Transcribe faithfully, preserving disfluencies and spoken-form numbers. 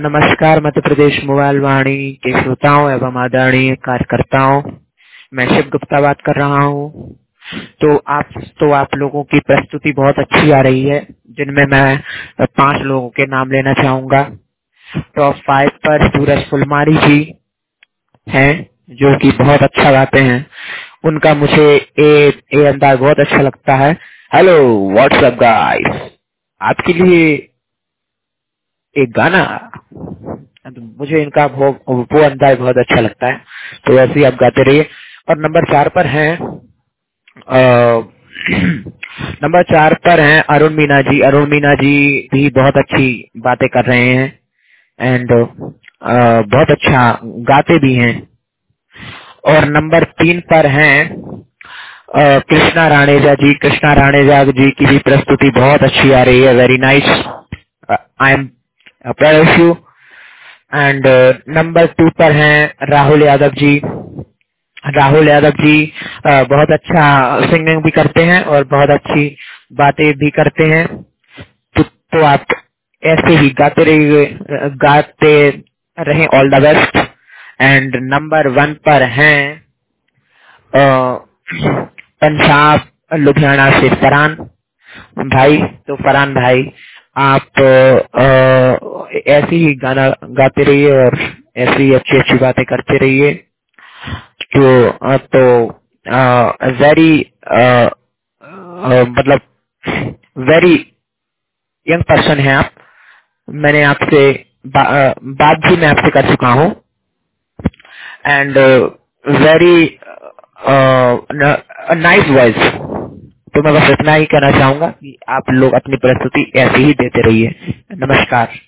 नमस्कार मध्य प्रदेश मोबाइल वाणी के श्रोताओं एवं आदरणीय कार्यकर्ताओं, मैं शिव गुप्ता बात कर रहा हूँ। तो आप तो आप लोगों की प्रस्तुति बहुत अच्छी आ रही है, जिनमें मैं पांच लोगों के नाम लेना चाहूंगा। टॉप फाइव पर सूरज फुलमारी जी हैं, जो कि बहुत अच्छा गाते हैं। उनका मुझे ए ए अंदाज बहुत अच्छा लगता है। हेलो व्हाट्सअप गाइस, आपके लिए एक गाना। तो मुझे इनका वो वो अंदाज बहुत अच्छा लगता है, तो वैसे ही आप गाते रहिए। और नंबर चार पर हैं नंबर चार पर हैं अरुण मीना जी। अरुण मीना जी भी बहुत अच्छी बातें कर रहे हैं एंड बहुत अच्छा गाते भी हैं। और नंबर तीन पर हैं अ, कृष्णा राणेजा जी। कृष्णा राणेजा जी की भी प्रस्तुति बहुत अच्छी आ रही है। Very nice, I am proud of you. And number two पर हैं राहुल यादव जी। राहुल यादव जी uh, बहुत अच्छा सिंगिंग भी करते हैं और बहुत अच्छी बातें भी करते हैं। तो, तो आप ऐसे ही गाते रहिए, गाते रहें। All the best. And number one पर हैं uh, पंजाब लुधियाना से फरहान भाई। तो फरहान भाई, आप आ, ऐसे ही गाना गाते रहिए और ऐसी ही अच्छी अच्छी बातें करते रहिए। तो आ, तो वेरी मतलब वेरी यंग पर्सन है आप। मैंने आपसे बा, आ, बात भी मैं आपसे कर चुका हूँ। And very nice voice. तो मैं बस इतना ही कहना चाहूंगा कि आप लोग अपनी प्रस्तुति ऐसे ही देते रहिए। नमस्कार।